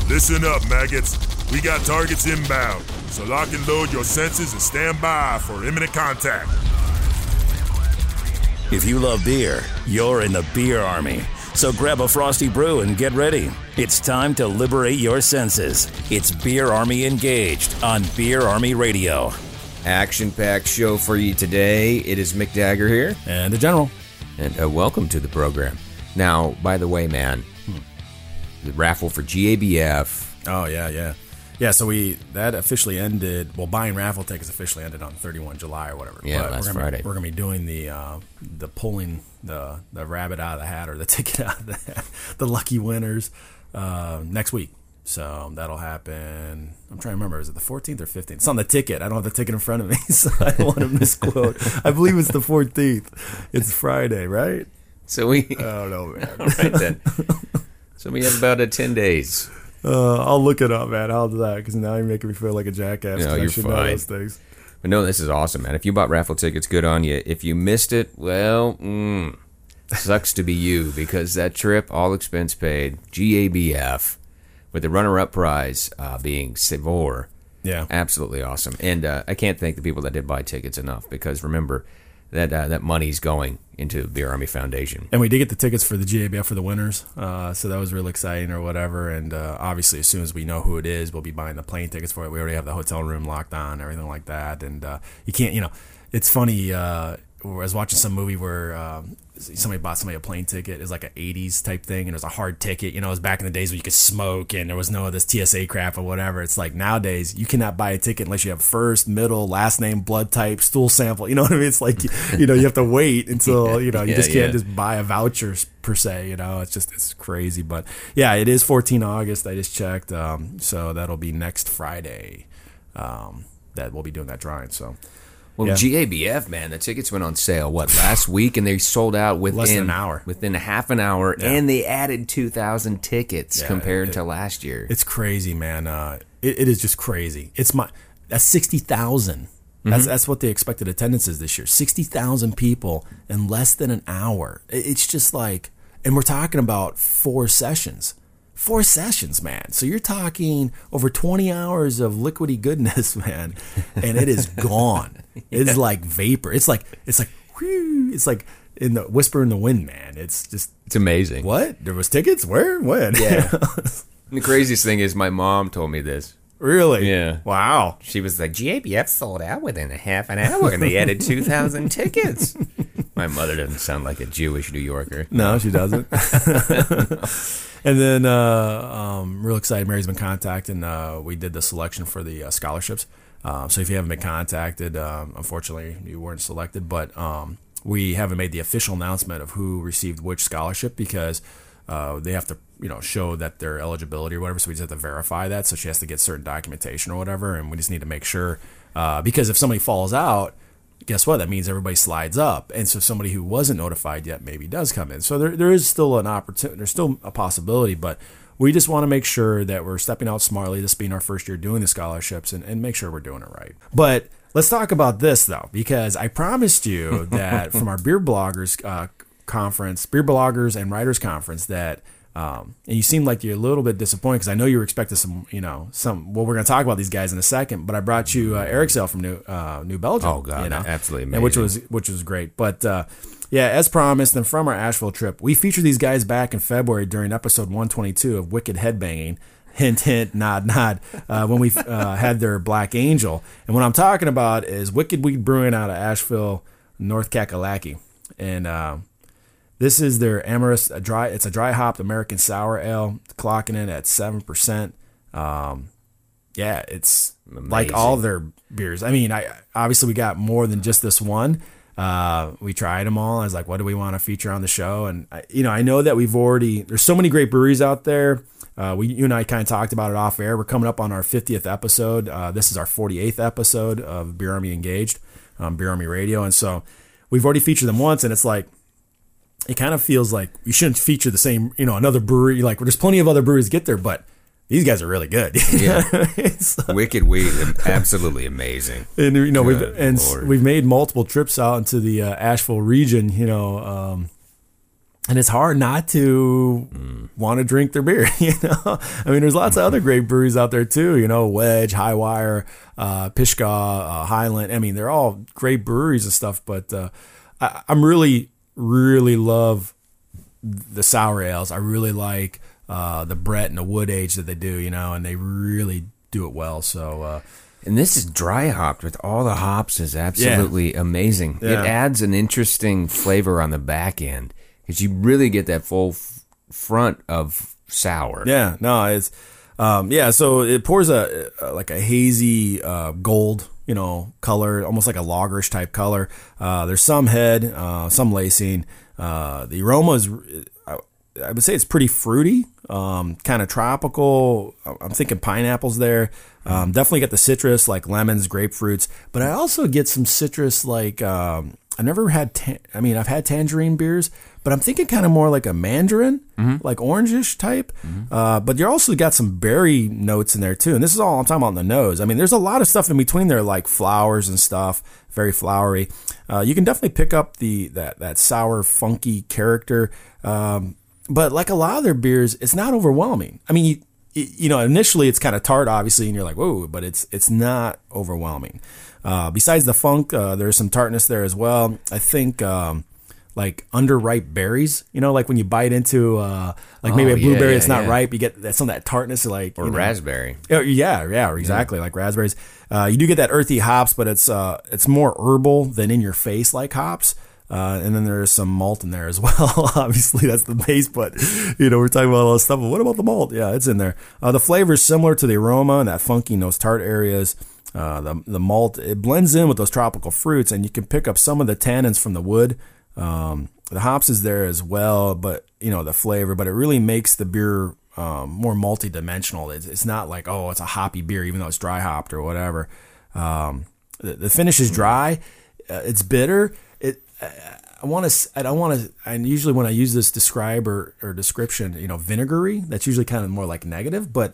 Listen up, maggots. We got targets inbound, so lock and load your senses and stand by for imminent contact. If you love beer, you're in the beer army. So grab a Frosty Brew and get ready. It's time to liberate your senses. It's Beer Army Engaged on Beer Army Radio. Action-packed show for you today. It is Mick Dagger here. And the General. And welcome to the program. Now, by the way, man, the raffle for GABF. Oh, yeah. Yeah, so that officially ended. Well, buying raffle tickets officially ended on 31 July or whatever. Yeah, last Friday. We're going to be doing the pulling the rabbit out of the hat or the ticket out of the hat, the lucky winners next week. So that'll happen. I'm trying to remember. Is it the 14th or 15th? It's on the ticket. I don't have the ticket in front of me, so I don't want to misquote. I believe it's the 14th. It's Friday, right? So I don't know, man. All right, then. So we have about 10 days. I'll look it up, man. I'll do that because now you're making me feel like a jackass. No, you're fine. Know those things. But no, this is awesome, man. If you bought raffle tickets, good on you. If you missed it, well, sucks to be you because that trip, all expense paid, GABF, with the runner-up prize being Savor. Yeah. Absolutely awesome. And I can't thank the people that did buy tickets enough because remember, that money's going into the Beer Army Foundation. And we did get the tickets for the GABF for the winners, so that was really exciting or whatever. And obviously, as soon as we know who it is, we'll be buying the plane tickets for it. We already have the hotel room locked on, everything like that. And you can't, it's funny. I was watching some movie where somebody bought somebody a plane ticket. It was like an 80s type thing, and it was a hard ticket. It was back in the days where you could smoke, and there was no this TSA crap or whatever. It's like nowadays, you cannot buy a ticket unless you have first, middle, last name, blood type, stool sample. You know what I mean? It's like, you have to wait until, you just can't just buy a voucher per se. It's crazy. But yeah, it is 14 August. I just checked. So that'll be next Friday that we'll be doing that drawing. So. Well, yeah. GABF, man, the tickets went on sale, last week, and they sold out within less than an hour. Within a half an hour, and they added 2,000 tickets compared to last year. It's crazy, man. It is just crazy. That's 60,000. That's what the expected attendance is this year. 60,000 people in less than an hour. It's just like, and we're talking about 4 sessions. 4 sessions, man. So you're talking over 20 hours of liquidy goodness, man, and it is gone. It's like vapor. It's like whew, it's like in the whisper in the wind, man. It's amazing. What? There was tickets? Where? When? Yeah. The craziest thing is my mom told me this. Really? Yeah. Wow. She was like, GABF sold out within a half an hour, and they added 2,000 tickets. My mother doesn't sound like a Jewish New Yorker. No, she doesn't. And then, real excited, Mary's been contacted, and we did the selection for the scholarships. So if you haven't been contacted, unfortunately, you weren't selected. But we haven't made the official announcement of who received which scholarship because they have to, show that their eligibility or whatever. So we just have to verify that. So she has to get certain documentation or whatever, and we just need to make sure because if somebody falls out, guess what? That means everybody slides up. And so somebody who wasn't notified yet maybe does come in. So there is still an opportunity. There's still a possibility, but we just want to make sure that we're stepping out smartly, this being our first year doing the scholarships, and make sure we're doing it right. But let's talk about this, though, because I promised you that from our Beer Bloggers conference, Beer Bloggers and Writers Conference, that and you seem like you're a little bit disappointed because I know you were expecting some. Well, we're going to talk about these guys in a second, but I brought you Eric Sale from New Belgium. Oh God, absolutely amazing. And which was great. But yeah, as promised, and from our Asheville trip, we featured these guys back in February during episode 122 of Wicked Headbanging. Hint, hint, nod, nod. When we had their Black Angel, and what I'm talking about is Wicked Weed Brewing out of Asheville, North Kakalaki, and this is their Amorous dry. It's a dry hopped American sour ale, clocking in at 7%. Yeah, it's amazing. Like all their beers. I mean, obviously we got more than just this one. We tried them all. I was like, what do we want to feature on the show? And I know that there's so many great breweries out there. You and I kind of talked about it off air. We're coming up on our 50th episode. This is our 48th episode of Beer Army Engaged, Beer Army Radio. And so we've already featured them once, and it's like, it kind of feels like you shouldn't feature the same, another brewery. Like, there's plenty of other breweries to get there, but these guys are really good. Yeah. Wicked Weed, absolutely amazing. And, we've made multiple trips out into the Asheville region, And it's hard not to want to drink their beer, you know? I mean, there's lots of other great breweries out there too, you know, Wedge, Highwire, Pishkaw, Highland. I mean, they're all great breweries and stuff, but I'm really love the sour ales. I really like the Brett and the wood age that they do, you know, and they really do it well. So, and this is dry hopped with all the hops is absolutely amazing. Yeah. It adds an interesting flavor on the back end because you really get that full front of sour. yeah, no, it's, so it pours like a hazy gold, you know, color, almost like a lagerish type color. There's some head, some lacing. The aroma is, I would say it's pretty fruity, kind of tropical. I'm thinking pineapples there. Definitely get the citrus like lemons, grapefruits, but I also get some citrus like, I never had, I've had tangerine beers, but I'm thinking kind of more like a mandarin, like orangish type. But you also got some berry notes in there too. And this is all I'm talking about in the nose. I mean, there's a lot of stuff in between there, like flowers and stuff, very flowery. You can definitely pick up that sour, funky character. But like a lot of their beers, it's not overwhelming. I mean, you know, initially it's kind of tart, obviously, and you're like, whoa, but it's not overwhelming. Besides the funk, there's some tartness there as well. I think like underripe berries, you know, like when you bite into maybe a blueberry that's not ripe, you get some of that tartness, like Or raspberry. Yeah, exactly, like raspberries. You do get that earthy hops, but it's more herbal than in your face like hops. And then there's some malt in there as well. Obviously, that's the base, but you know, we're talking about all this stuff. But what about the malt? Yeah, it's in there. The flavor is similar to the aroma and that funky, those tart areas. The malt, it blends in with those tropical fruits, and you can pick up some of the tannins from the wood. The hops is there as well, but you know, the flavor, but it really makes the beer more multi-dimensional. It's not like, oh, it's a hoppy beer, even though it's dry hopped or whatever. The finish is dry. It's bitter. And usually when I use this describe or description, you know, vinegary, that's usually kind of more like negative, but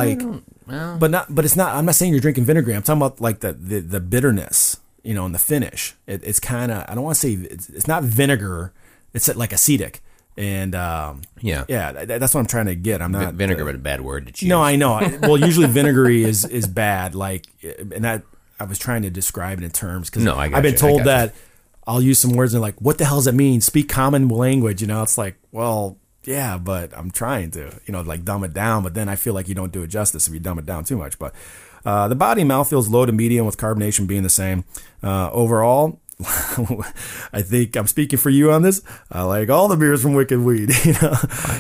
it's not, I'm not saying you're drinking vinegary. I'm talking about like the bitterness, you know, and the finish. It's kind of, I don't want to say it's not vinegar. It's like acetic. And, that's what I'm trying to get. I'm not vinegar, but a bad word to choose. No, I know. Well, usually vinegary is bad. Like, and that I was trying to describe it in terms because I've been told that I'll use some words and like, what the hell does that mean? Speak common language. You know, it's like, well, yeah, but I'm trying to, you know, like dumb it down. But then I feel like you don't do it justice if you dumb it down too much. But the body and mouthfeel is low to medium with carbonation being the same. Overall, I think I'm speaking for you on this. I like all the beers from Wicked Weed. You know?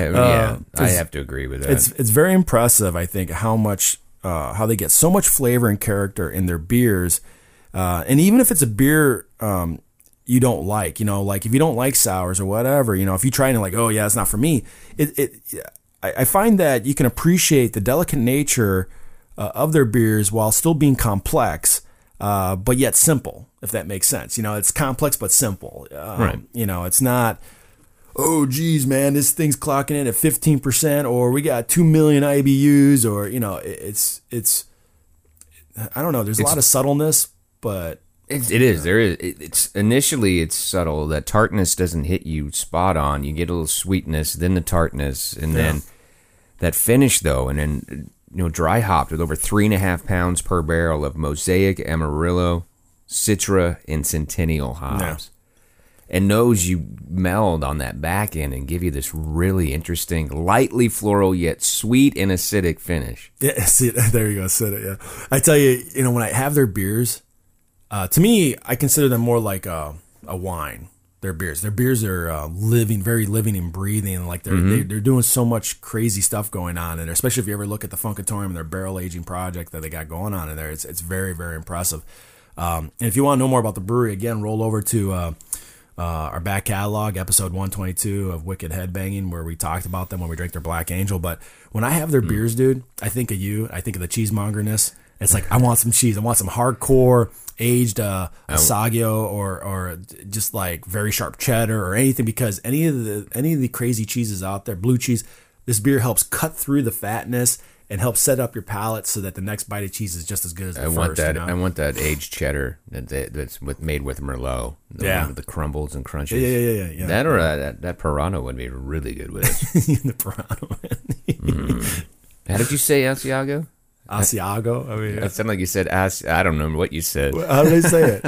I have to agree with that. It's very impressive, I think, how they get so much flavor and character in their beers. And even if it's a beer you don't like, you know, like if you don't like sours or whatever, you know, if you try and like, oh yeah, it's not for me. I find that you can appreciate the delicate nature of their beers while still being complex, but yet simple, if that makes sense. You know, it's complex but simple. Right. You know, it's not, oh geez, man, this thing's clocking in at 15%, or we got 2 million IBUs, or you know, it's I don't know. There's a lot of subtleness, but. It is. There is. It's initially it's subtle. That tartness doesn't hit you spot on. You get a little sweetness, then the tartness, and then that finish though, and then you know, dry hopped with over 3.5 pounds per barrel of Mosaic, Amarillo, Citra, and Centennial hops, and those you meld on that back end and give you this really interesting, lightly floral yet sweet and acidic finish. Yeah, see, there you go, acidic. Yeah, I tell you, you know, when I have their beers. To me, I consider them more like a wine. Their beers are very living and breathing. Like they're doing so much crazy stuff going on in there. Especially if you ever look at the Funkatorium and their barrel aging project that they got going on in there, it's very, very impressive. And if you want to know more about the brewery, again, roll over to our back catalog, episode 122 of Wicked Headbanging, where we talked about them when we drank their Black Angel. But when I have their beers, dude, I think of you. I think of the cheesemongerness. It's like, I want some cheese. I want some hardcore aged Asagio or just like very sharp cheddar or anything, because any of the crazy cheeses out there, blue cheese, this beer helps cut through the fatness and help set up your palate so that the next bite of cheese is just as good as the first. Want that. You know? I want that aged cheddar that's made with Merlot. The one with the crumbles and crunches. Yeah. That or that Pirano would be really good with it. The Pirano. How did you say Asiago? Asiago. I mean, It sounded like you said I don't know what you said. how did I say it?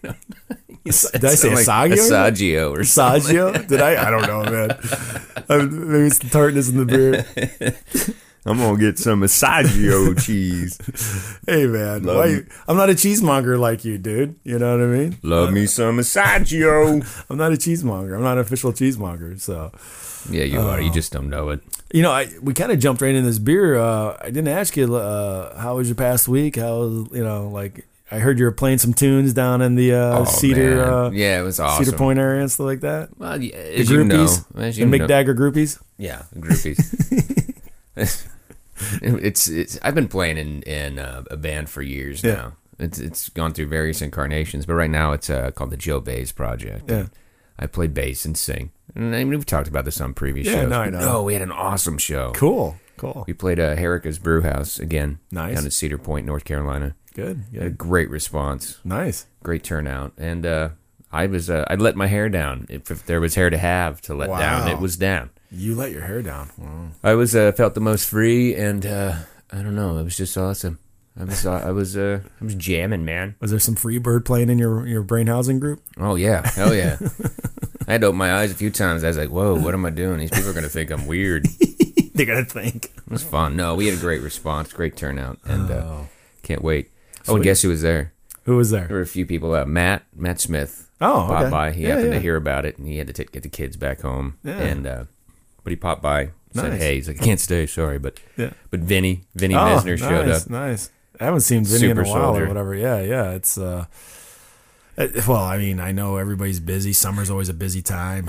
Did I say Asagio? Asagio or something. Asagio? Did I? I don't know, man. Maybe it's the tartness in the beer. I'm gonna get some Asagio cheese. Hey, man, I'm not a cheesemonger like you, dude. You know what I mean? Love me some Asagio. I'm not a cheesemonger. I'm not an official cheesemonger. So, Yeah, you are. You just don't know it. you know, we kind of jumped right in this beer. I didn't ask you how was your past week? How was, like, I heard you were playing some tunes down in the Cedar, man. Yeah, it was awesome. Cedar Point area and stuff like that. Well, The as you know, groupies, the Mick Dagger groupies. Yeah, the groupies. It's. I've been playing in a band for years now. It's gone through various incarnations, but right now it's called the Joe Bays Project. Yeah. I play bass and sing. And I mean, we've talked about this on previous Yeah, shows. no, I know. No, we had an awesome show. Cool. We played Herrica's Brew House again. Nice. Down at Cedar Point, North Carolina. Good. A great response. Nice. Great turnout. And I let my hair down. If there was hair to have to let down, it was down. You let your hair down. Wow. I was felt the most free, and I don't know. It was just awesome. I was jamming, man. Was there some Freebird playing in your brain housing group? Oh yeah, hell yeah. I had to open my eyes a few times. I was like, "Whoa, what am I doing? These people are gonna think I'm weird." They're gonna think. It was fun. No, we had a great response, great turnout, and can't wait. Oh, and guess who was there? Who was there? There were a few people. Matt Smith. Oh, popped okay. by. He happened to hear about it, and he had to get the kids back home. Yeah. And but he popped by, said, Nice. "Hey," he's like, "I can't stay, sorry," but Yeah. but Vinny Mesner showed up. Nice. I haven't seen Vinny in a Super while soldier. or whatever. Yeah. It's well, I mean, I know everybody's busy. Summer's always a busy time.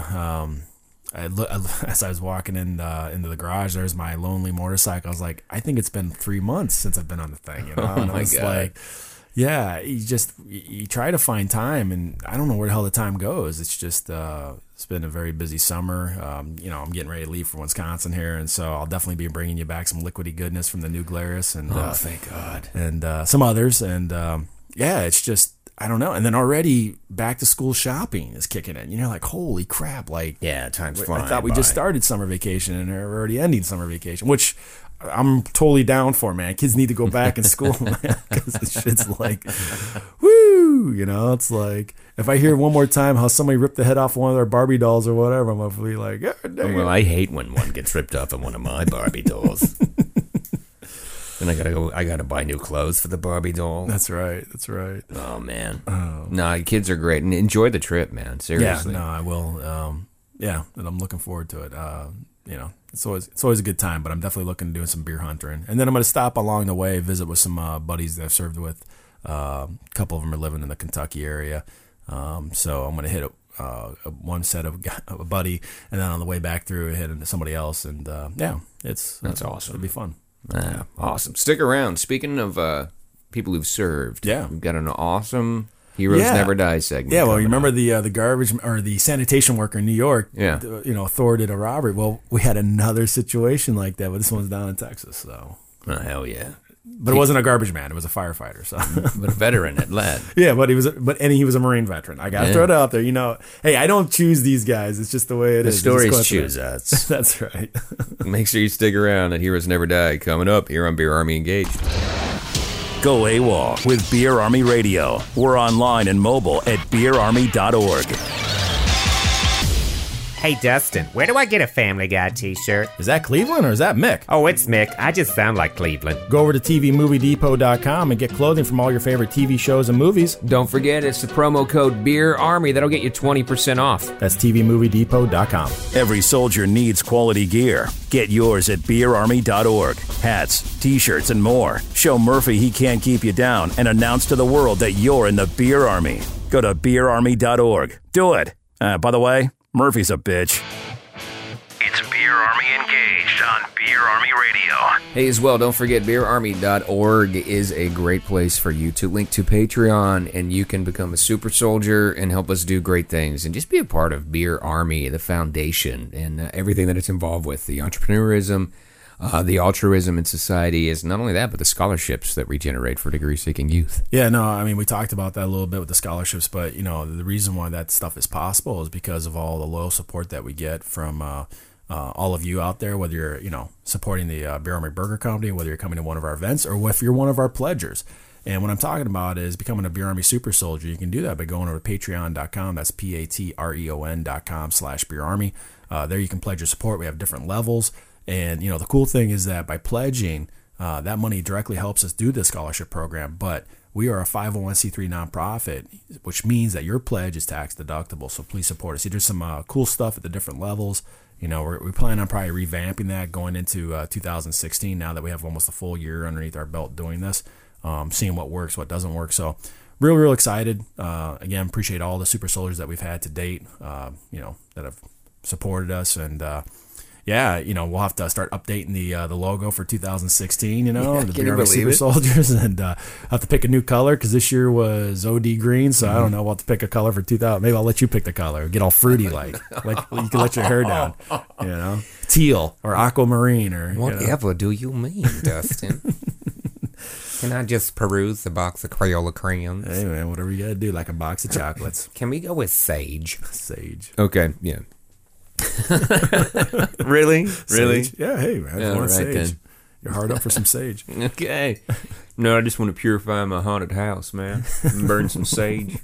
As I was walking into the garage, there's my lonely motorcycle. I was like, I think it's been 3 months since I've been on the thing. You know? Oh And I my was God. like, yeah, you try to find time, and I don't know where the hell the time goes. It's just it's been a very busy summer. I'm getting ready to leave for Wisconsin here, and so I'll definitely be bringing you back some liquidy goodness from the New Glarus and Thank God. and some others, and it's just I don't know. And then already back to school shopping is kicking in. You're like, holy crap! Like, Yeah, time's flying. I thought we just started summer vacation and are already ending summer vacation, which I'm totally down for, man. Kids need to go back in school, man, because the shit's like, woo, it's like, if I hear one more time how somebody ripped the head off one of their Barbie dolls or whatever, I'm going to be like, God damn. Well, I hate when one gets ripped off of one of my Barbie dolls. Then I gotta buy new clothes for the Barbie doll. That's right. Oh man. Nah, kids are great, and enjoy the trip, man. Seriously. Yeah, no, I will. And I'm looking forward to it. It's always a good time, but I'm definitely looking to do some beer hunting. And then I'm going to stop along the way, visit with some buddies that I've served with. A couple of them are living in the Kentucky area. So I'm going to hit one set of a buddy, and then on the way back through, hit into somebody else. And that's awesome. It'll be fun. Awesome. Stick around. Speaking of people who've served, Yeah. we've got an awesome Heroes Yeah. Never Die segment. Yeah, well, coming you remember up. the garbage or the sanitation worker in New York? Yeah. Thor did a robbery. Well, we had another situation like that, but this one's down in Texas. So, Oh, hell yeah. but it wasn't a garbage man; it was a firefighter. So, But a veteran at led. yeah, but he was a Marine veteran. I got to Yeah. throw it out there. Hey, I don't choose these guys. It's just the way it The is. It's stories coincidence. choose us. That's right. Make sure you stick around at Heroes Never Die coming up here on Beer Army Engaged. Go AWOL with Beer Army Radio. We're online and mobile at beerarmy.org. Hey, Dustin, where do I get a Family Guy t-shirt? Is that Cleveland or is that Mick? Oh, it's Mick. I just sound like Cleveland. Go over to tvmoviedepot.com and get clothing from all your favorite TV shows and movies. Don't forget, it's the promo code Beer Army. That'll get you 20% off. That's tvmoviedepot.com. Every soldier needs quality gear. Get yours at beerarmy.org. Hats, t-shirts, and more. Show Murphy he can't keep you down and announce to the world that you're in the Beer Army. Go to beerarmy.org. Do it. By the way, Murphy's a bitch. It's Beer Army Engaged on Beer Army Radio. Hey, as well, don't forget, beerarmy.org is a great place for you to link to Patreon, and you can become a super soldier and help us do great things, and just be a part of Beer Army, the foundation, and everything that it's involved with, the entrepreneurism, the altruism in society is not only that, but the scholarships that we generate for degree-seeking youth. Yeah, no, I mean, we talked about that a little bit with the scholarships, but, the reason why that stuff is possible is because of all the loyal support that we get from all of you out there, whether you're, supporting the Beer Army Burger Company, whether you're coming to one of our events, or if you're one of our pledgers. And what I'm talking about is becoming a Beer Army Super Soldier. You can do that by going over to patreon.com. That's patreon.com/Beer Army. There you can pledge your support. We have different levels. And, the cool thing is that by pledging, that money directly helps us do this scholarship program. But we are a 501c3 nonprofit, which means that your pledge is tax deductible. So please support us. There's some cool stuff at the different levels. We plan on probably revamping that going into 2016 now that we have almost a full year underneath our belt doing this, seeing what works, what doesn't work. So real excited. Again, appreciate all the super soldiers that we've had to date, that have supported us. And, we'll have to start updating the logo for 2016, the Beer Army Super Soldiers, and have to pick a new color because this year was OD green, so I don't know. We'll have to pick a color for 2000. Maybe I'll let you pick the color. Get all fruity like you can let your hair down, teal or aquamarine or Whatever do you mean, Dustin? Can I just peruse the box of Crayola crayons? Hey man, whatever you gotta do, like a box of chocolates. Can we go with sage? Sage. Okay, yeah. Really? Sage. Yeah, hey man, Yeah, want right sage. then. You're hard up for some sage. Okay. No, I just want to purify my haunted house, man. And burn some sage.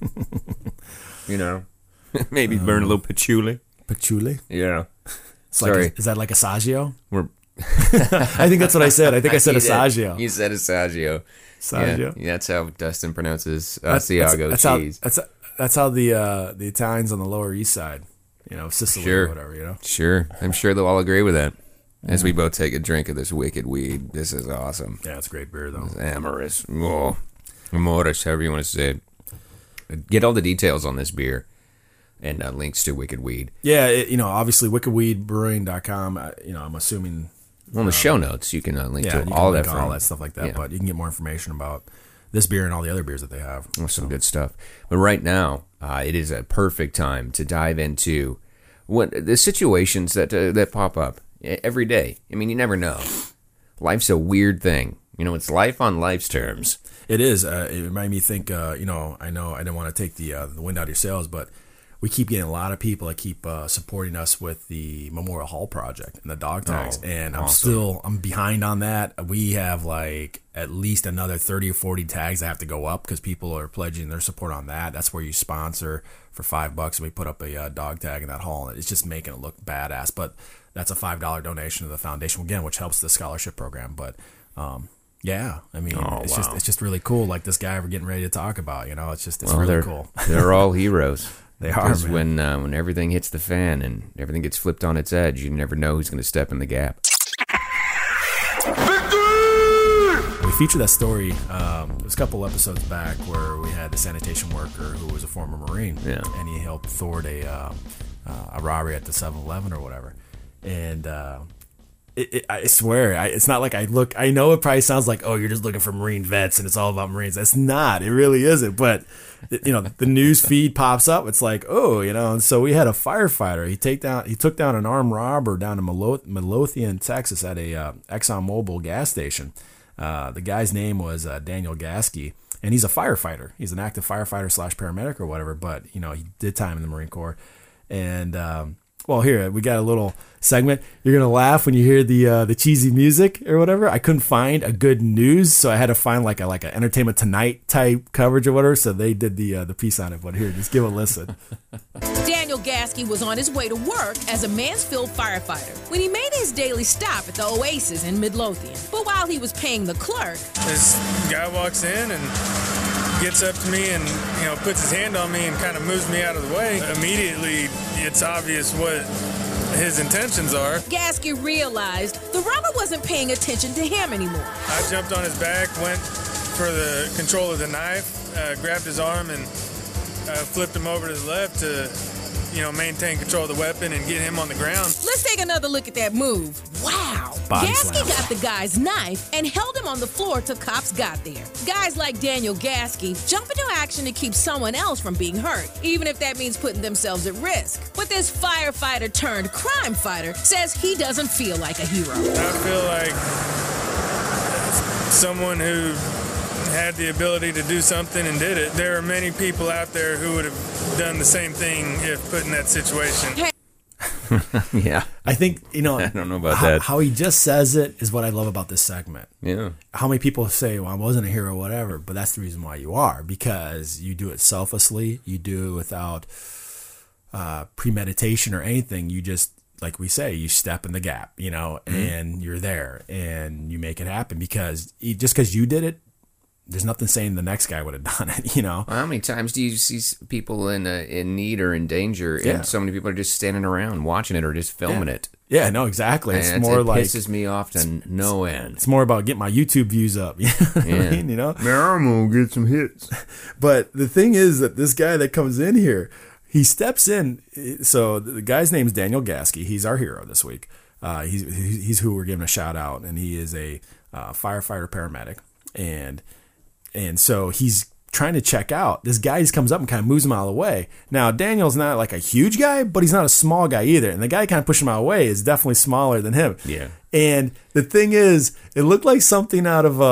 Maybe burn a little patchouli. Patchouli. Yeah. Is that like Asagio? We're I think that's what I said. I think I said Asagio. You said Asagio. Asagio. Yeah, that's how Dustin pronounces Asiago cheese. That's how the Italians on the Lower East Side, Sicily or whatever, Sure. I'm sure they'll all agree with that. As we both take a drink of this wicked weed. This is awesome. Yeah, it's great beer, though. It's amorous. Oh, amorous, however you want to say it. Get all the details on this beer and links to Wicked Weed. Yeah, obviously, wickedweedbrewing.com, I'm assuming... On the show notes, you can link to all that. All that stuff like that, but you can get more information about this beer and all the other beers that they have. Some good stuff. But right now, it is a perfect time to dive into the situations that pop up every day. I mean, you never know. Life's a weird thing. It's life on life's terms. It is. It made me think, I know I didn't want to take the wind out of your sails, but we keep getting a lot of people that keep supporting us with the Memorial Hall project and the dog tags. And I'm behind on that. We have at least another 30 or 40 tags that have to go up because people are pledging their support on that. That's where you sponsor for $5 and we put up a dog tag in that hall. And it's just making it look badass. But that's a $5 donation to the foundation, again, which helps the scholarship program. But it's just really cool. Like this guy we're getting ready to talk about, it's really cool. They're all heroes. They are, because when everything hits the fan and everything gets flipped on its edge, you never know who's going to step in the gap. We featured that story. It was a couple episodes back where we had the sanitation worker who was a former Marine, and he helped thwart a robbery at the 7-Eleven or whatever. And I swear, it's not like I know it probably sounds like, oh, you're just looking for Marine vets and it's all about Marines. That's not. It really isn't. But, the news feed pops up. It's like, oh, and so we had a firefighter. He took down an armed robber down in Midlothian, Texas at a ExxonMobil gas station. The guy's name was Daniel Gaske, and he's a firefighter. He's an active firefighter / paramedic or whatever, but, he did time in the Marine Corps. And, here, we got a little segment. You're going to laugh when you hear the cheesy music or whatever. I couldn't find a good news, so I had to find like an Entertainment Tonight type coverage or whatever, so they did the piece on it. But here, just give a listen. Daniel Gaske was on his way to work as a Mansfield firefighter when he made his daily stop at the Oasis in Midlothian. But while he was paying the clerk, this guy walks in and gets up to me and, puts his hand on me and kind of moves me out of the way. Immediately, it's obvious what his intentions are. Gaske realized the robber wasn't paying attention to him anymore. I jumped on his back, went for the control of the knife, grabbed his arm and flipped him over to the left to, maintain control of the weapon and get him on the ground. Let's take another look at that move. Wow. Body Gasky slam. got the guy's knife and held him on the floor till cops got there. Guys like Daniel Gasky jump into action to keep someone else from being hurt, even if that means putting themselves at risk. But this firefighter turned crime fighter says he doesn't feel like a hero. I feel like someone who had the ability to do something and did it. There are many people out there who would have done the same thing if put in that situation. Hey, Yeah. I think, I don't know about that. How he just says it is what I love about this segment. Yeah. How many people say, well, I wasn't a hero, whatever, but that's the reason why you are, because you do it selflessly. You do it without premeditation or anything. You just, like we say, you step in the gap, and you're there and you make it happen because just because you did it, there's nothing saying the next guy would have done it, Well, how many times do you see people in need or in danger, and so many people are just standing around watching it or just filming it? Yeah, no, exactly. It's And more it like pisses me off to no end. it's more about getting my YouTube views up. You know what I mean? Man, I'm gonna get some hits. But the thing is that this guy that comes in here, he steps in. So the guy's name is Daniel Gasky. He's our hero this week. He's who we're giving a shout out, and he is a firefighter paramedic, and so he's trying to check out. This guy just comes up and kind of moves him out of the way. Now, Daniel's not like a huge guy, but he's not a small guy either. And the guy kind of pushing him out of the way is definitely smaller than him. Yeah. And the thing is, it looked like something out of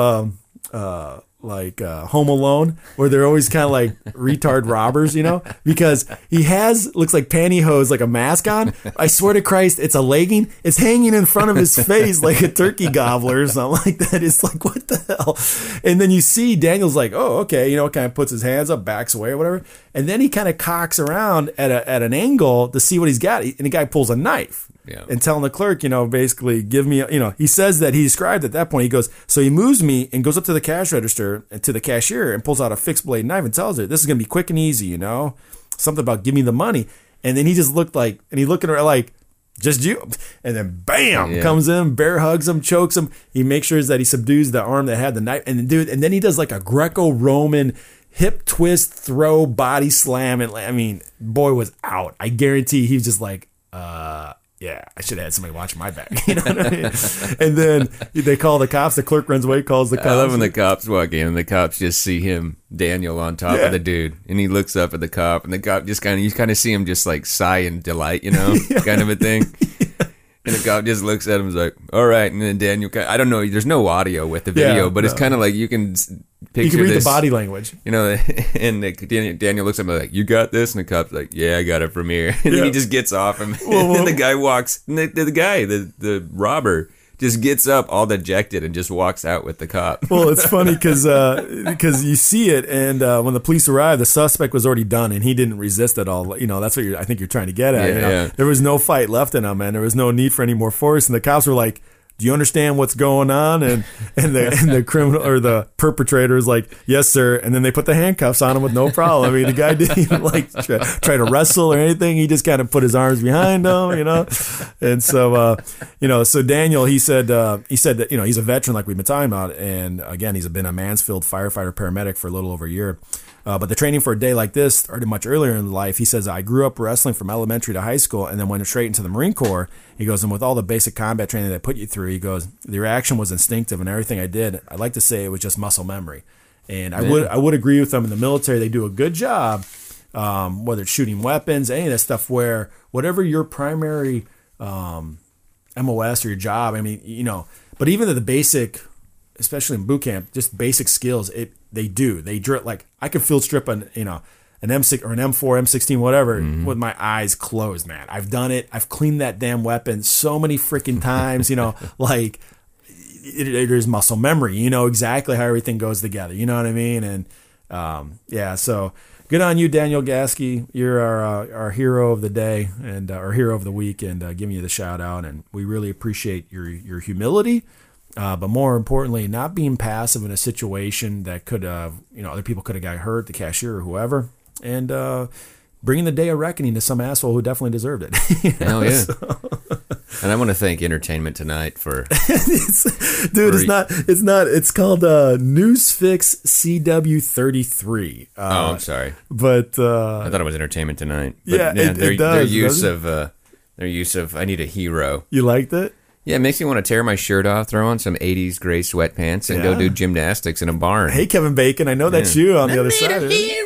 Home Alone, where they're always kind of like retard robbers, because he looks like pantyhose, like a mask on. I swear to Christ, it's a legging. It's hanging in front of his face like a turkey gobbler or something like that. It's like, what the hell? And then you see Daniel's like, oh, okay, kind of puts his hands up, backs away or whatever. And then he kind of cocks around at an angle to see what he's got. And the guy pulls a knife. Yeah. And telling the clerk, basically give me, he says that he described at that point, he goes, so he moves me and goes up to the cash register, to the cashier, and pulls out a fixed blade knife and tells her, this is going to be quick and easy, something about give me the money. And then he just looked like, and he looked at her like, just you. And then bam, comes in, bear hugs him, chokes him. He makes sure that he subdues the arm that had the knife. And then he does like a Greco-Roman hip twist, throw, body slam. And boy was out. I guarantee he was just like, yeah, I should have had somebody watching my back. You know what I mean? And then they call the cops. The clerk runs away, calls the cops. I love when the cops walk in and the cops just see him, Daniel, on top of the dude. And he looks up at the cop, and the cop just you kind of see him just like sigh in delight, kind of a thing. And the cop just looks at him and is like, all right. And then Daniel, I don't know, there's no audio with the video, but it's kind of like you can picture you can read this, the body language. And Daniel looks at him like, you got this? And the cop's like, yeah, I got it from here. And then he just gets off him. And then the guy walks, and the robber, just gets up all dejected and just walks out with the cop. Well, it's funny because you see it, and when the police arrived, the suspect was already done, and he didn't resist at all. That's what I think you're trying to get at. Yeah. There was no fight left in him, man. There was no need for any more force, and the cops were like, do you understand what's going on? And the criminal or the perpetrator is like, yes, sir. And then they put the handcuffs on him with no problem. The guy didn't even try to wrestle or anything. He just kind of put his arms behind him, And so, so Daniel, he said that, he's a veteran like we've been talking about. And again, he's been a Mansfield firefighter paramedic for a little over a year. But the training for a day like this started much earlier in life. He says, I grew up wrestling from elementary to high school and then went straight into the Marine Corps. He goes, and with all the basic combat training they put you through, he goes, the reaction was instinctive and everything I did, I'd like to say it was just muscle memory. And I would agree with them in the military. They do a good job, whether it's shooting weapons, any of that stuff, where whatever your primary MOS or your job, but even the basic, especially in boot camp, just basic skills, they drill. Like I could field strip an M6 or an M4, M16, whatever, with my eyes closed, man. I've done it. I've cleaned that damn weapon so many freaking times, like there's muscle memory. You know exactly how everything goes together. You know what I mean? And so good on you, Daniel Gasky. You're our hero of the day and our hero of the week, and giving you the shout out. And we really appreciate your humility. But more importantly, not being passive in a situation that could have, other people could have got hurt, the cashier or whoever, and bringing the day of reckoning to some asshole who definitely deserved it. Hell yeah. And I want to thank Entertainment Tonight for... It's called Newsfix CW33. I'm sorry. But... I thought it was Entertainment Tonight. But it does. Their use of, I Need a Hero. You liked it? Yeah, it makes me want to tear my shirt off, throw on some 80s gray sweatpants, and go Yeah. do gymnastics in a barn. Hey, Kevin Bacon, I know that's you on the other side. of it.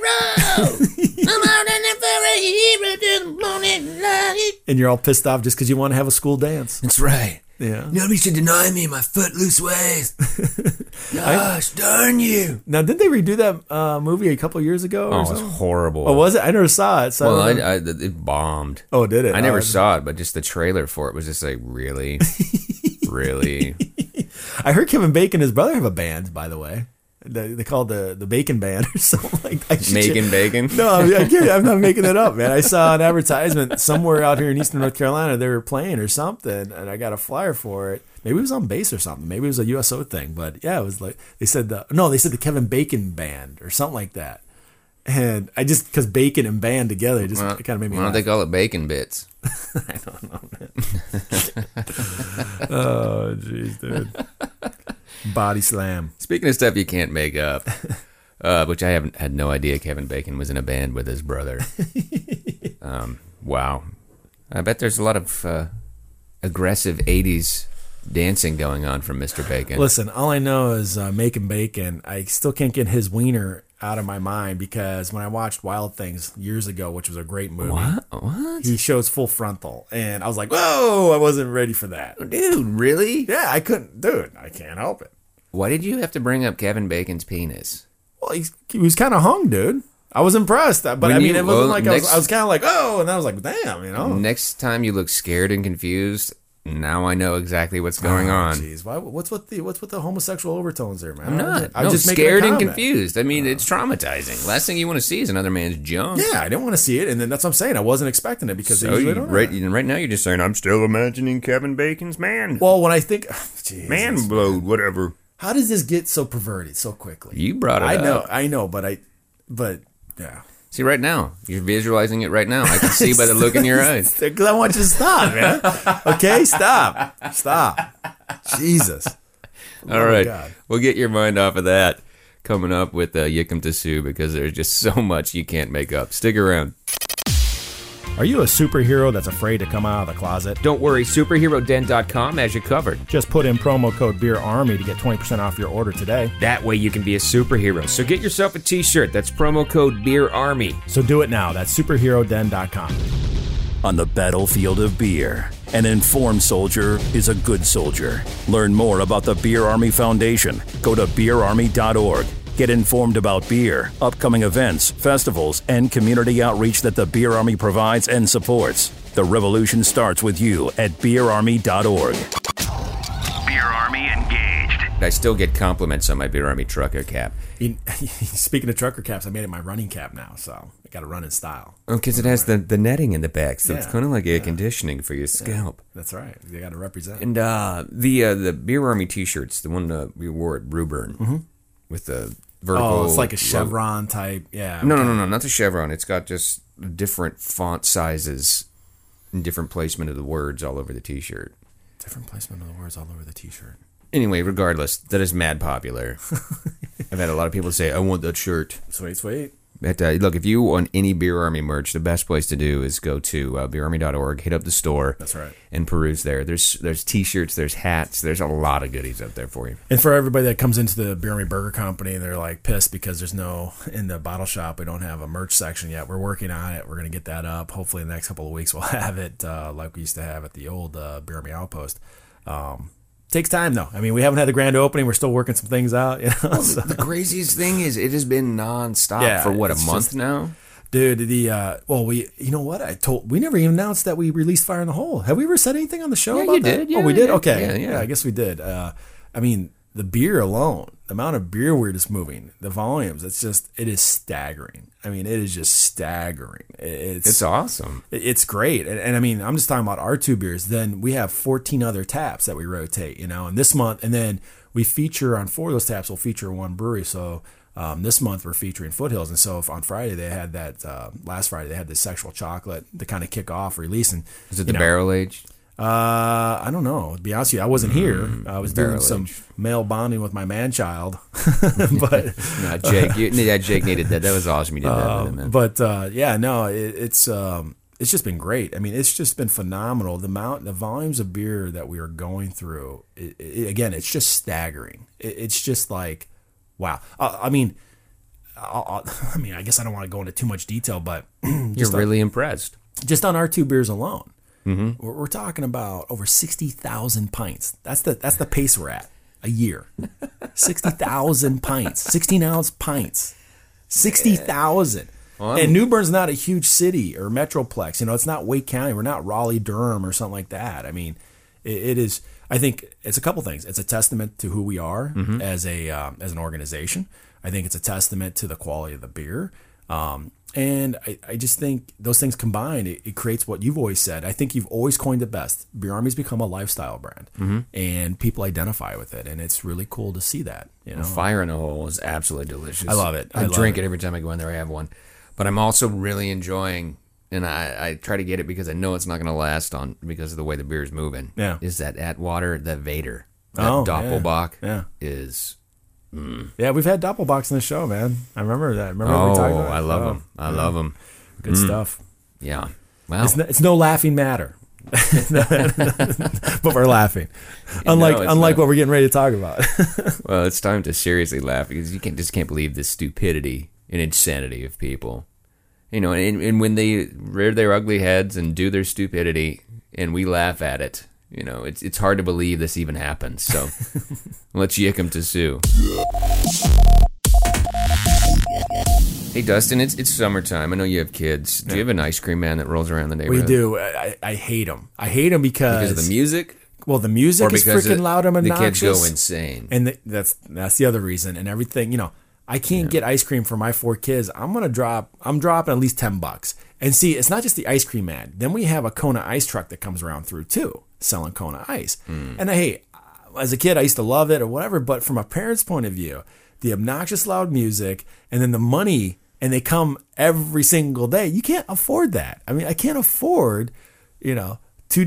And you're all pissed off just because you want to have a school dance. That's right. Yeah. Nobody should deny me my footloose ways. Gosh, darn you. Now, didn't they redo that movie a couple years ago? Oh, Or it was something? horrible. Oh, was it? I never saw it. So Well, I don't know. it bombed. Oh, did it? I never Oh, saw it, but just the trailer for it was just like, really? Really? I heard Kevin Bacon and his brother have a band, by the way. They call it the Bacon Band or something like that. Making bacon? No, I'm not making it up, man. I saw an advertisement somewhere out here in Eastern North Carolina. They were playing or something, and I got a flyer for it. Maybe it was on base or something. Maybe it was a USO thing. But yeah, it was like they said the Kevin Bacon Band or something like that. And I just because bacon and band together, it kind of made me. Why don't laugh. they call it bacon bits? I don't know, man. Oh, jeez, dude. Body slam. Speaking of stuff you can't make up, which I haven't had no idea Kevin Bacon was in a band with his brother. Wow. I bet there's a lot of aggressive 80s dancing going on from Mr. Bacon. Listen, all I know is making bacon. I still can't get his wiener out of my mind because when I watched Wild Things years ago, which was a great movie, What? he shows full frontal, and I was like, "Whoa!" I wasn't ready for that. Dude, really? Yeah, I couldn't, dude. I can't help it. Why did you have to bring up Kevin Bacon's penis? Well, he was kind of hung, dude. I was impressed, but When I mean, you- it wasn't well, like I next- was kind of like, "Oh," and I was like, "Damn," you know. Next time you look scared and confused, now I know exactly what's going on. Jeez, what's with the homosexual overtones there, man? I'm not. I was just making a scared and comment. confused. I mean, it's traumatizing. Last thing you want to see is another man's junk. Yeah, I didn't want to see it, and then that's what I'm saying. I wasn't expecting it because they So usually you, don't. right now you're just saying, I'm still imagining Kevin Bacon's man. Well, when I think, Jesus. Man blowed, whatever. How does this get so perverted so quickly? You brought it up. I know, but yeah. See, right now, you're visualizing it right now. I can see by the look in your eyes. Because I want you to stop, man. Okay, stop. Jesus. All right. God. We'll get your mind off of that coming up with Yikum to Sue because there's just so much you can't make up. Stick around. Are you a superhero that's afraid to come out of the closet? Don't worry, superheroden.com has you covered. Just put in promo code BeerArmy to get 20% off your order today. That way you can be a superhero. So get yourself a t-shirt. That's promo code BeerArmy. So do it now. That's superheroden.com. On the battlefield of beer, an informed soldier is a good soldier. Learn more about the Beer Army Foundation. Go to beerarmy.org. Get informed about beer, upcoming events, festivals, and community outreach that the Beer Army provides and supports. The revolution starts with you at beerarmy.org. Beer Army engaged. I still get compliments on my Beer Army trucker cap. Speaking of trucker caps, I made it my running cap now, so I got to run in style. Oh, because it has the netting in the back, so it's Yeah. kind of like air conditioning for your scalp. That's right. You got to represent. And the Beer Army T-shirts, the one we wore at Brewburn with the vertical. Oh, it's like a logo. chevron type. Yeah. No, not the chevron. It's got just different font sizes and different placement of the words all over the T-shirt. Different placement of the words all over the T-shirt. Anyway, regardless, that is mad popular. I've had a lot of people say, I want that shirt. Sweet. But look, if you want any Beer Army merch, the best place to do is go to beerarmy.org, hit up the store. That's right. And peruse there. There's T-shirts, there's hats, there's a lot of goodies up there for you. And for everybody that comes into the Beer Army Burger Company, they're like pissed because there's no, in the bottle shop, we don't have a merch section yet. We're working on it. We're going to get that up. Hopefully in the next couple of weeks we'll have it like we used to have at the old Beer Army Outpost. Takes time though. I mean, we haven't had the grand opening. We're still working some things out. You know? So, The craziest thing is it has been nonstop Yeah, for what, a it's month just- now? dude, we never even announced that we released Fire in the Hole. Have we ever said anything on the show Yeah, about you that? did. Oh, Yeah, we did? yeah, Okay. yeah. I guess we did. I mean, the beer alone, the amount of beer we're just moving, the volumes, it is staggering. I mean, it is just staggering. It's awesome. It's great. And I mean, I'm just talking about our two beers. Then we have 14 other taps that we rotate, and this month, and then we feature on 4 of those taps, we'll feature one brewery. So this month we're featuring Foothills. And so if on Friday they had that, last Friday they had this sexual chocolate to kind of kick off release. And Is it the barrel aged? I don't know. To be honest with you, I wasn't here. I was doing barrel some age. male bonding with my man-child. But No, Jake. Jake needed that. That was awesome. You did that with him, man. But it's it's just been great. I mean, it's just been phenomenal. The volumes of beer that we are going through, again, it's just staggering. It's just like, wow. I guess I don't want to go into too much detail, but you're really impressed. Just on our 2 beers alone, we're talking about over 60,000 pints. That's the pace we're at a year. 60,000 pints, 16-ounce pints, 60,000. And New Bern's not a huge city or metroplex. You know, it's not Wake County. We're not Raleigh, Durham, or something like that. I mean, it is. I think it's a couple things. It's a testament to who we are as an organization. I think it's a testament to the quality of the beer. And I just think those things combined, it creates what you've always said. I think you've always coined it best. Beer Army's become a lifestyle brand, and people identify with it, and it's really cool to see that. You know, Fire in the Hole is absolutely delicious. I love it. I drink it every time I go in there. I have one, but I'm also really enjoying, and I try to get it because I know it's not going to last because of the way the beer is moving. Yeah, is that Atwater, that Vader, that Doppelbock is. Yeah, we've had Doppelbocks in the show, man. I remember that. Remember what we talked about? I love them. I love them. Good stuff. Yeah. Wow. It's no laughing matter. But we're laughing. Unlike what we're getting ready to talk about. Well, it's time to seriously laugh because you can't believe the stupidity and insanity of people. You know, and when they rear their ugly heads and do their stupidity and we laugh at it, you know, it's hard to believe this even happens. So let's yick 'em to Sue. Hey, Dustin, it's summertime. I know you have kids. Do you have an ice cream man that rolls around the neighborhood? We do. I hate him. I hate him because of the music? Well, the music is freaking loud and obnoxious. The kids go insane. And that's the other reason. And everything, you know, I can't get ice cream for my 4 kids. I'm dropping at least $10. And see, it's not just the ice cream man. Then we have a Kona ice truck that comes around through too, selling Kona ice. And hey, as a kid, I used to love it or whatever. But from a parent's point of view, the obnoxious loud music and then the money, and they come every single day. You can't afford that. I mean, I can't afford, you know,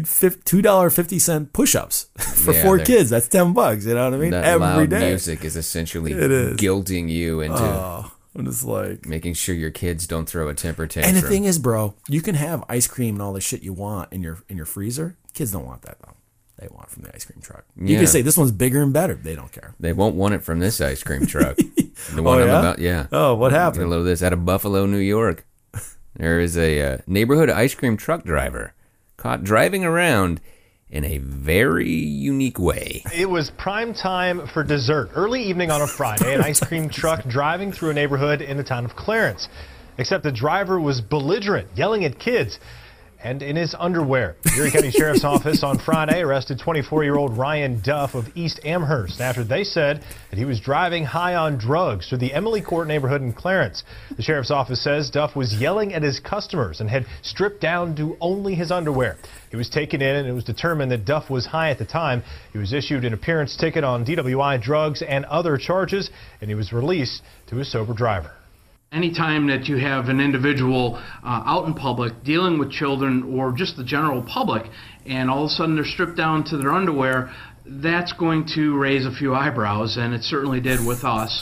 $2.50 push-ups for 4 kids. That's $10. You know what I mean? That every loud day. Music is essentially guilting you into I'm just like making sure your kids don't throw a temper tantrum. And the thing is, bro, you can have ice cream and all the shit you want in your freezer. Kids don't want that though. They want it from the ice cream truck. You can say this one's bigger and better. They don't care. They won't want it from this ice cream truck. The one I'm about, Oh, what happened? A little of this out of Buffalo, New York. There is a neighborhood ice cream truck driver caught driving around in a very unique way. It was prime time for dessert. Early evening on a Friday, an ice cream truck driving through a neighborhood in the town of Clarence. Except the driver was belligerent, yelling at kids, and in his underwear. The Erie County Sheriff's Office on Friday arrested 24-year-old Ryan Duff of East Amherst after they said that he was driving high on drugs through the Emily Court neighborhood in Clarence. The Sheriff's Office says Duff was yelling at his customers and had stripped down to only his underwear. He was taken in and it was determined that Duff was high at the time. He was issued an appearance ticket on DWI, drugs, and other charges, and he was released to a sober driver. Anytime that you have an individual out in public dealing with children or just the general public, and all of a sudden they're stripped down to their underwear, that's going to raise a few eyebrows, and it certainly did with us.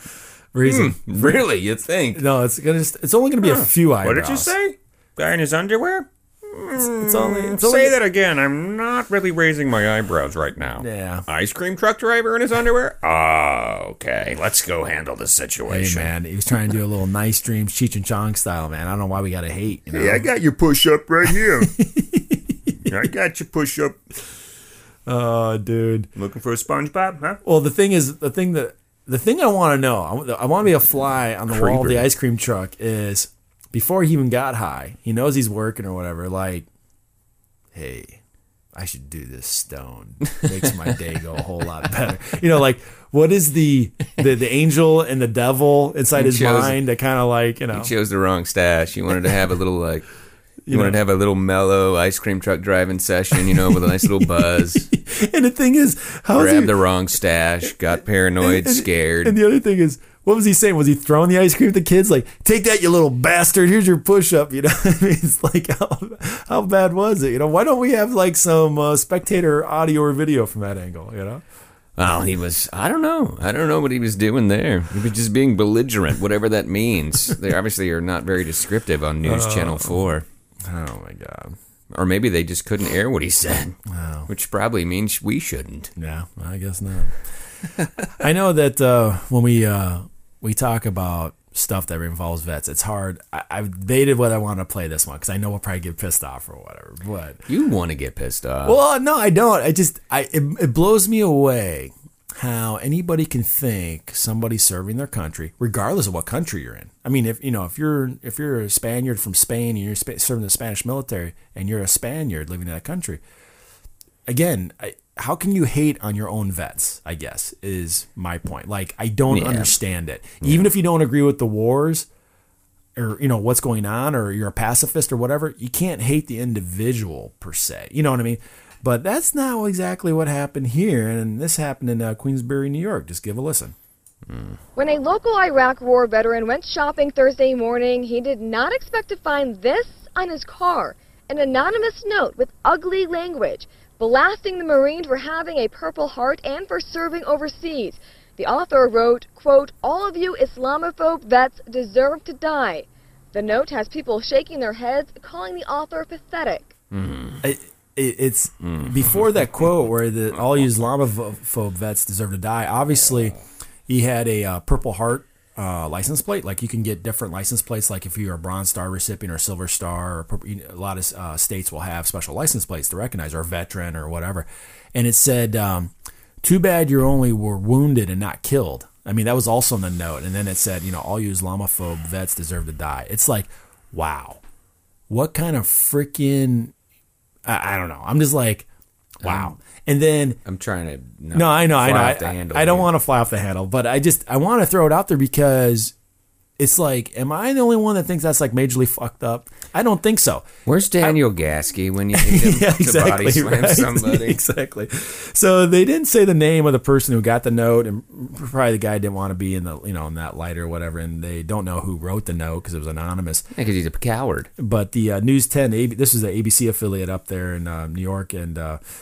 Really? You think? No, it's only going to be a few eyebrows. What did you say? Guy in his underwear? It's only Say that again. I'm not really raising my eyebrows right now. Yeah. Ice cream truck driver in his underwear? Oh, okay. Let's go handle the situation. Hey, man, he was trying to do a little Nice Dreams Cheech and Chong style, man. I don't know why we got to hate. You know? Hey, I got your push-up right here. I got your push-up. Oh, dude. Looking for a SpongeBob, huh? Well, the thing I want to know, I want to be a fly on the wall of the ice cream truck is, before he even got high, he knows he's working or whatever, like, hey, I should do this stone. Makes my day go a whole lot better. You know, like, what is the angel and the devil inside his mind that kind of like, you know. He chose the wrong stash. He wanted to have a little, like, wanted to have a little mellow ice cream truck driving session, you know, with a nice little buzz. And the thing is, grabbed the wrong stash, got paranoid, scared. And the other thing is, what was he saying? Was he throwing the ice cream at the kids? Like, take that, you little bastard. Here's your push-up. You know what I mean? It's like, how bad was it? You know, why don't we have, like, some spectator audio or video from that angle, you know? Well, I don't know what he was doing there. He was just being belligerent, whatever that means. They obviously are not very descriptive on News Channel 4. Oh my God. Or maybe they just couldn't air what he said, Wow. which probably means we shouldn't. Yeah, I guess not. I know that when we talk about stuff that involves vets, it's hard. I've debated whether I want to play this one because I know we'll probably get pissed off or whatever. But You want to get pissed off. well, no, I don't. It blows me away how anybody can think somebody serving their country, regardless of what country you're in. I mean, if you're a Spaniard from Spain and you're serving the Spanish military and you're a Spaniard living in that country, again, how can you hate on your own vets, I guess, is my point. Like, I don't understand it. Yeah. Even if you don't agree with the wars or, what's going on, or you're a pacifist or whatever, you can't hate the individual per se. You know what I mean? But that's not exactly what happened here. And this happened in Queensbury, New York. Just give a listen. When a local Iraq War veteran went shopping Thursday morning, he did not expect to find this on his car, an anonymous note with ugly language, blasting the Marine for having a Purple Heart and for serving overseas. The author wrote, quote, "All of you Islamophobe vets deserve to die." The note has people shaking their heads, calling the author pathetic. It's before that quote where all you Islamophobe vets deserve to die. Obviously, he had a Purple Heart license plate. Like, you can get different license plates. Like if you're a Bronze Star recipient or Silver Star, or a lot of states will have special license plates to recognize, or a veteran or whatever. And it said, "Too bad you only were wounded and not killed." I mean, that was also in the note. And then it said, all you Islamophobe vets deserve to die. It's like, wow, what kind of freaking, I don't know. I'm just like, wow. And then I'm trying to I know. I don't here. want to fly off the handle, but I want to throw it out there because it's like, am I the only one that thinks that's like majorly fucked up? I don't think so. Where's Daniel Gaske when you need him to body slam somebody? Exactly. So they didn't say the name of the person who got the note, and probably the guy didn't want to be in the in that light or whatever, and they don't know who wrote the note because it was anonymous. Yeah, because he's a coward. But the News 10, this is the ABC affiliate up there in New York, and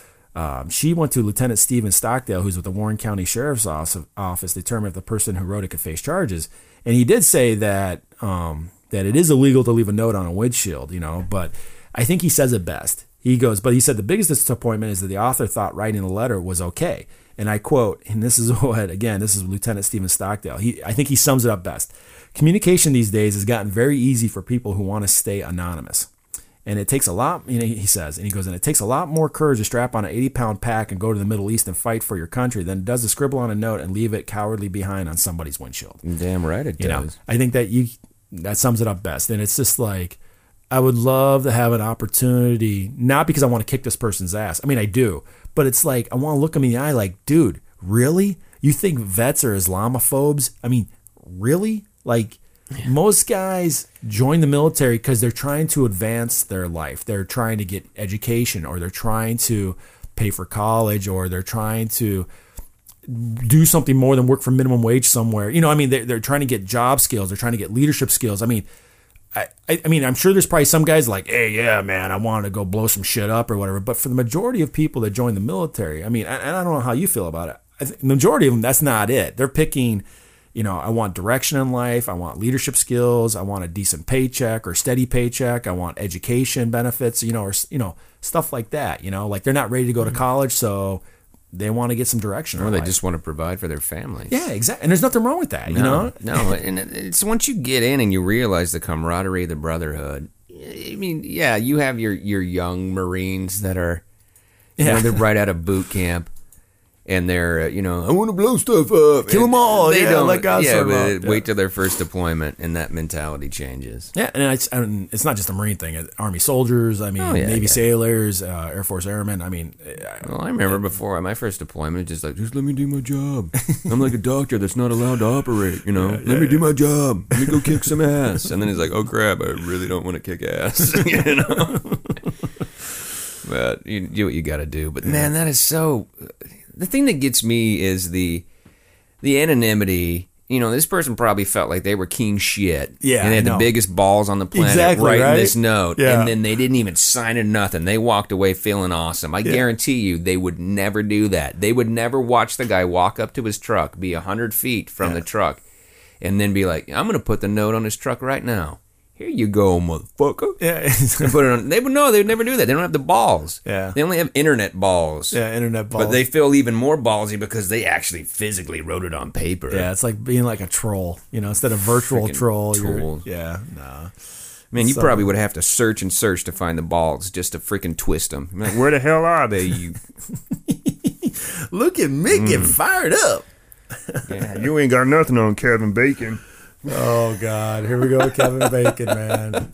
she went to Lieutenant Stephen Stockdale, who's with the Warren County Sheriff's Office, to determine if the person who wrote it could face charges. And he did say that that it is illegal to leave a note on a windshield, but I think he says it best. He said the biggest disappointment is that the author thought writing the letter was okay. And I quote, and this is Lieutenant Stephen Stockdale. I think he sums it up best. "Communication these days has gotten very easy for people who want to stay anonymous. And it takes a lot," he says, and he goes, "and it takes a lot more courage to strap on an 80-pound pack and go to the Middle East and fight for your country than it does to scribble on a note and leave it cowardly behind on somebody's windshield." Damn right it does. I think that sums it up best. And it's just like, I would love to have an opportunity, not because I want to kick this person's ass. I mean, I do. But it's like, I want to look him in the eye like, dude, really? You think vets are Islamophobes? I mean, really? Like, most guys join the military because they're trying to advance their life. They're trying to get education, or they're trying to pay for college, or they're trying to do something more than work for minimum wage somewhere. They're trying to get job skills. They're trying to get leadership skills. I mean, I'm sure there's probably some guys like, "Hey, yeah, man, I want to go blow some shit up or whatever." But for the majority of people that join the military, I mean, and I don't know how you feel about it. I think the majority of them, that's not it. They're picking, I want direction in life. I want leadership skills. I want a decent paycheck or steady paycheck. I want education benefits, or stuff like that. Like, they're not ready to go to college, so they want to get some direction. Or they just want to provide for their families. Yeah, exactly. And there's nothing wrong with that, No, and it's once you get in and you realize the camaraderie, the brotherhood. I mean, yeah, you have your young Marines that are, they're right out of boot camp. And they're, I want to blow stuff up. Kill them all. They don't. Let God serve but up. Wait till their first deployment, and that mentality changes. Yeah, and it's not just a Marine thing. Army soldiers, Navy sailors, Air Force airmen. I remember before my first deployment, just let me do my job. I'm like a doctor that's not allowed to operate. Let me do my job. Let me go kick some ass. And then he's like, "Oh crap, I really don't want to kick ass." But you do what you got to do. But man, that is so. The thing that gets me is the anonymity. This person probably felt like they were king shit. Yeah, and they had the biggest balls on the planet writing this note. Yeah. And then they didn't even sign it, nothing. They walked away feeling awesome. I guarantee you they would never do that. They would never watch the guy walk up to his truck, be 100 feet from the truck, and then be like, "I'm going to put the note on his truck right now. Here you go, motherfucker. Yeah. And put it on. They would never do that. They don't have the balls. Yeah. They only have internet balls. Yeah, internet balls. But they feel even more ballsy because they actually physically wrote it on paper. Yeah, it's like being like a troll. Instead of virtual Freaking troll. tool. Nah. Man, you probably would have to search and search to find the balls just to freaking twist them. Like, where the hell are they? You look at me get fired up. Yeah, you ain't got nothing on Kevin Bacon. Oh God, here we go with Kevin Bacon, man.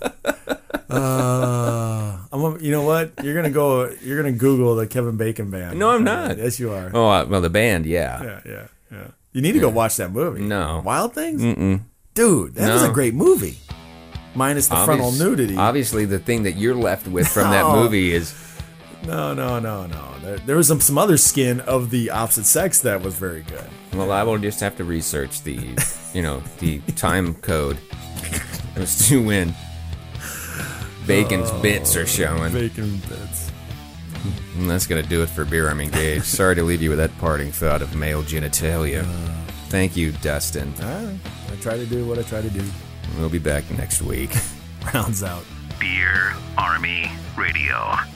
You know what? You're gonna Google the Kevin Bacon band. No, I'm not. Yes, you are. Oh, well, the band, yeah. Yeah. You need to go watch that movie. No. Wild Things? Mm-mm. Dude, that was a great movie. Minus the frontal nudity. Obviously, the thing that you're left with from that movie is... No. There was some other skin of the opposite sex that was very good. Well, I will just have to research the time code as to when Bacon's bits are showing. Bacon bits. And that's going to do it for Beer Army Engaged. Sorry to leave you with that parting thought of male genitalia. Thank you, Dustin. All right. I try to do what I try to do. We'll be back next week. Rounds out. Beer Army Radio.